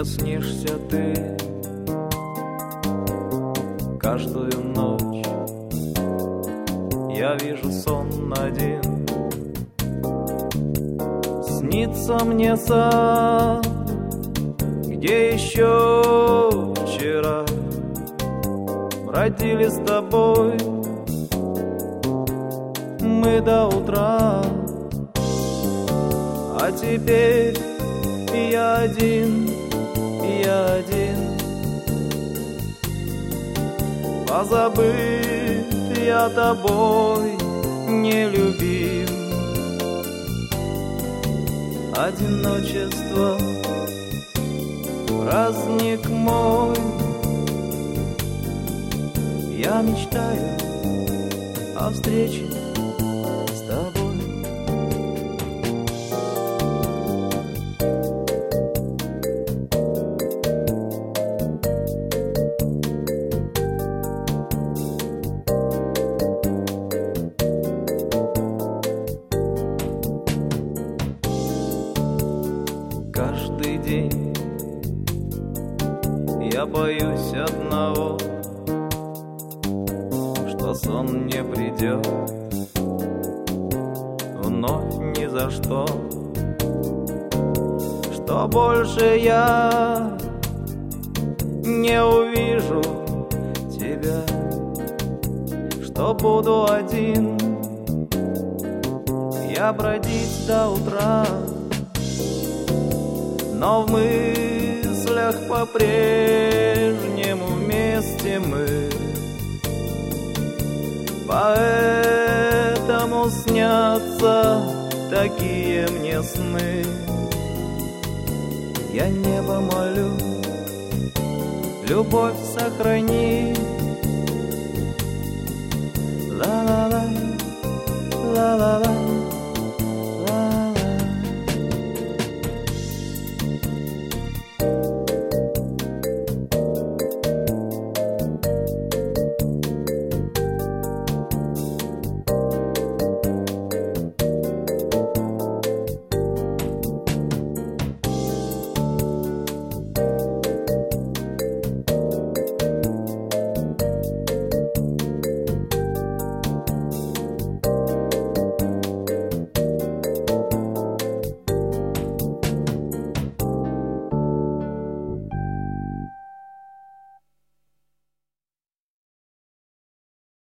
Мне снишься ты каждую ночь. Я вижу сон один. Снится мне сад, где еще вчера бродили с тобой мы до утра. А теперь я один, позабыт я тобой, не любим. Одиночество, праздник мой. Я мечтаю о встрече с тобой. Каждый день я боюсь одного, что сон не придет вновь ни за что, что больше я не увижу тебя, что буду один я бродить до утра. Но в мыслях по-прежнему вместе мы, поэтому снятся такие мне сны. Я небо молю, любовь сохрани,